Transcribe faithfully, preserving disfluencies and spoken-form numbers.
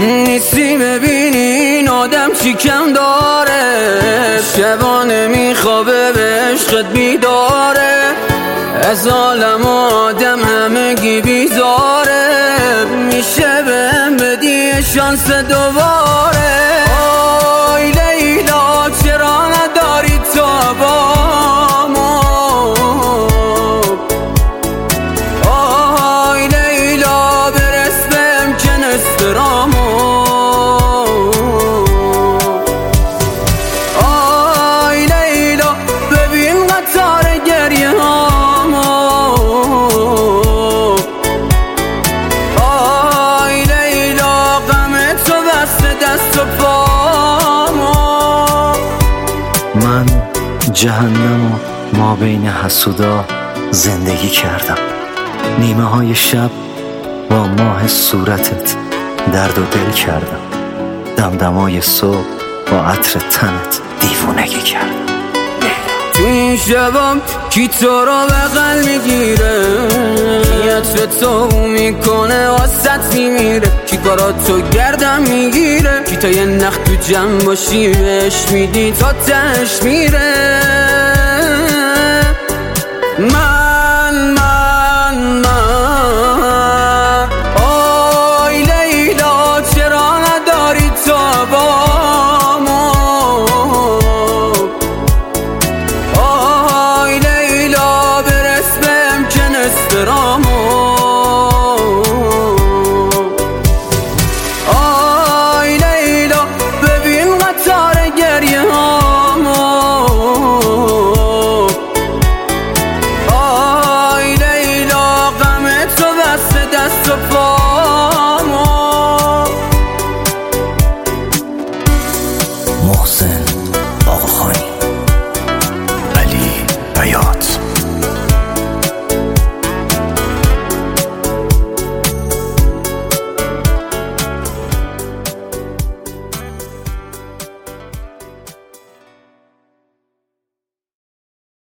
نیستی ببینی این آدم چی کم داره، شبانه میخوابه به عشقت بیداره، از عالم آدم همگی بیزاره، میشه بهم بدی شانس دوباره. آی لیلا چرا نداری تو بامو، آی لیلا برس بهم که نسترامو، آی لیلا ببین قطار گریه هامو، آی لیلا غم تو بسته دست و پامو. من جهنم و ما بین حسودا زندگی کردم، نیمه های شب با ماه صورتت درد و دل کردم، دمدمای صبح با عطر تنت دیوونگی کردم. تو این شبام کی تو رو بغل میگیره، کی عطر تو میکنه واسط میمیره، کی کاراتو گردم میگیره، کی تا یه نخ تو جمع باشی بهش میدی تا تهش میره. من